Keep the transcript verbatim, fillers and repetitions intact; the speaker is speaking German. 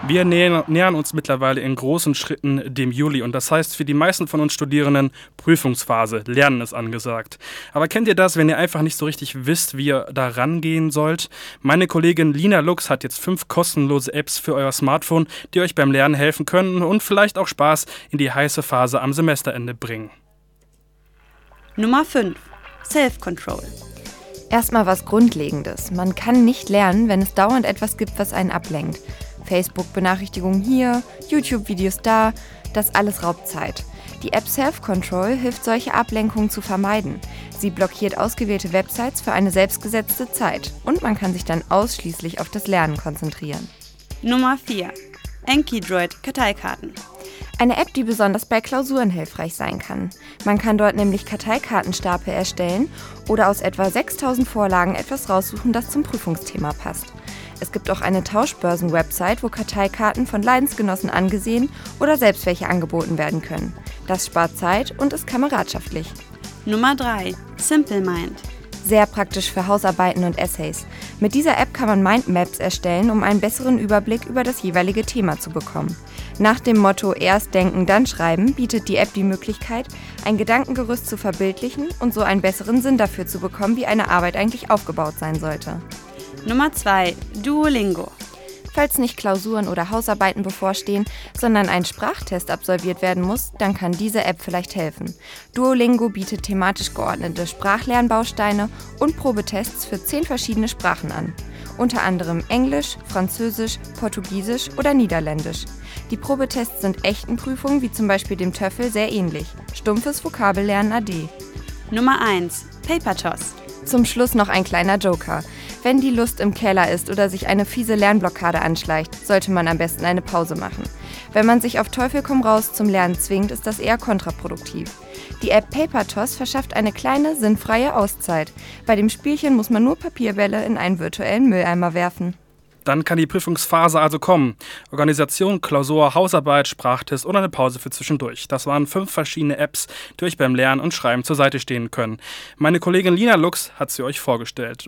Wir nähern, nähern uns mittlerweile in großen Schritten dem Juli und das heißt für die meisten von uns Studierenden Prüfungsphase, Lernen ist angesagt. Aber kennt ihr das, wenn ihr einfach nicht so richtig wisst, wie ihr da rangehen sollt? Meine Kollegin Lina Lux hat jetzt fünf kostenlose Apps für euer Smartphone, die euch beim Lernen helfen können und vielleicht auch Spaß in die heiße Phase am Semesterende bringen. Nummer fünf. Self-Control. Erstmal was Grundlegendes. Man kann nicht lernen, wenn es dauernd etwas gibt, was einen ablenkt. Facebook-Benachrichtigungen hier, YouTube-Videos da, das alles raubt Zeit. Die App Self-Control hilft, solche Ablenkungen zu vermeiden. Sie blockiert ausgewählte Websites für eine selbstgesetzte Zeit und man kann sich dann ausschließlich auf das Lernen konzentrieren. Nummer vier. Enkidroid Karteikarten. Eine App, die besonders bei Klausuren hilfreich sein kann. Man kann dort nämlich Karteikartenstapel erstellen oder aus etwa sechstausend Vorlagen etwas raussuchen, das zum Prüfungsthema passt. Es gibt auch eine Tauschbörsen-Website, wo Karteikarten von Leidensgenossen angesehen oder selbst welche angeboten werden können. Das spart Zeit und ist kameradschaftlich. Nummer drei. Simple Mind. Sehr praktisch für Hausarbeiten und Essays. Mit dieser App kann man Mindmaps erstellen, um einen besseren Überblick über das jeweilige Thema zu bekommen. Nach dem Motto erst denken, dann schreiben bietet die App die Möglichkeit, ein Gedankengerüst zu verbildlichen und so einen besseren Sinn dafür zu bekommen, wie eine Arbeit eigentlich aufgebaut sein sollte. Nummer zwei. Duolingo. Falls nicht Klausuren oder Hausarbeiten bevorstehen, sondern ein Sprachtest absolviert werden muss, dann kann diese App vielleicht helfen. Duolingo bietet thematisch geordnete Sprachlernbausteine und Probetests für zehn verschiedene Sprachen an. Unter anderem Englisch, Französisch, Portugiesisch oder Niederländisch. Die Probetests sind echten Prüfungen wie zum Beispiel dem TOEFL sehr ähnlich. Stumpfes Vokabellernen A D. Nummer eins. Paper Toss. Zum Schluss noch ein kleiner Joker. Wenn die Lust im Keller ist oder sich eine fiese Lernblockade anschleicht, sollte man am besten eine Pause machen. Wenn man sich auf Teufel komm raus zum Lernen zwingt, ist das eher kontraproduktiv. Die App Paper Toss verschafft eine kleine, sinnfreie Auszeit. Bei dem Spielchen muss man nur Papierbälle in einen virtuellen Mülleimer werfen. Dann kann die Prüfungsphase also kommen. Organisation, Klausur, Hausarbeit, Sprachtest oder eine Pause für zwischendurch. Das waren fünf verschiedene Apps, die euch beim Lernen und Schreiben zur Seite stehen können. Meine Kollegin Lina Lux hat sie euch vorgestellt.